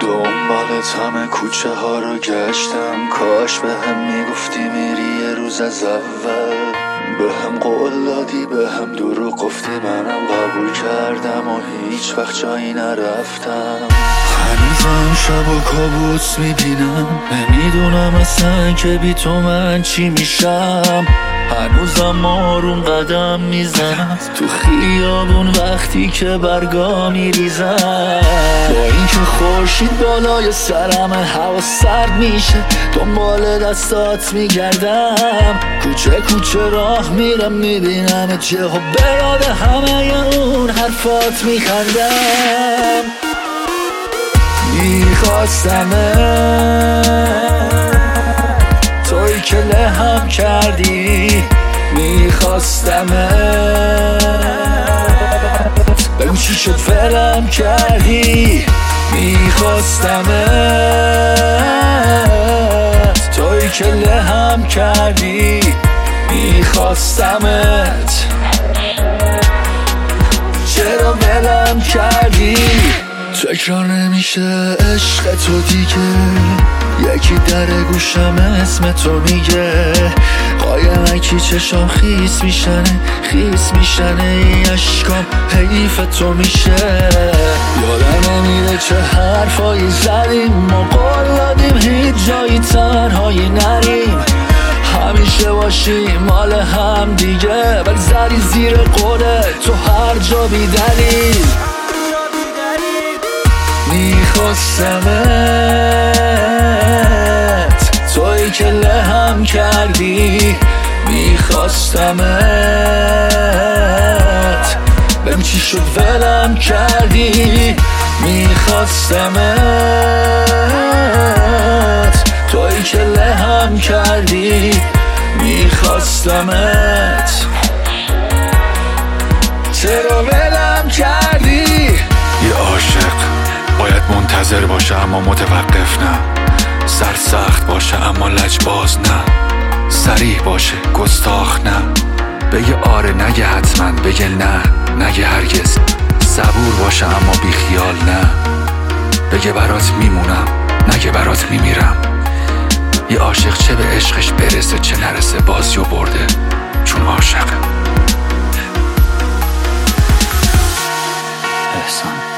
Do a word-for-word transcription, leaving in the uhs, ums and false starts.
دنبالت همه کوچه ها رو گشتم، کاش به هم میگفتی میری یه روز از اول. به هم قول دادی به هم دروغ گفتی، منم قبول کردم و هیچ وقت جایی نرفتم. هنوزم شب و کابوس میبینم، نمیدونم اصلا که بی تو من چی میشم. هنوزم آروم قدم میزنم تو خیابون وقتی که برگا میریزم. با اینکه خورشید بالای سرم هوا سرد میشه، دنبال دستات میگردم. کوچه کوچه راه میرم میبینم چه و برا به همه اون حرفات میخندم. میخواستمت توی که لهم کردی، میخواستمت بگو چی شد فعلم کردی. میخواستمت توی که لهم کردی، میخواستمت چرا ولم کردی. تکرار نمیشه عشق تو دیگه، یکی در گوشم اسم تو میگه. قایمکی چشم خیس میشنه خیس میشنه ای عشقام حیف تو میشه. یادم نمیره چه حرفایی زدیم، ما قول دادیم هیچ جایی تنهایی نریم، همیشه باشیم مال هم دیگه. ولی زدی زیر قولت تو هر جا بی دلیل. میخواستمت توی که لهم کردی، میخواستمت بگو چی شد ولم کردی. میخواستمت توی که لهم کردی، میخواستمت چرا ولم کردی. یه عاشق باید منتظر باشه اما متوقف نه، سرسخت باشه اما لجباز نه، صریح باشه گستاخ نه، بگه آره نگه حتما، بگه نه نگه هرگز، صبور باشه اما بی خیال نه، بگه برات میمونم نگه برات میمیرم. یه عاشق چه به عشقش برسه چه نرسه بازیو برده چون عاشق. احسان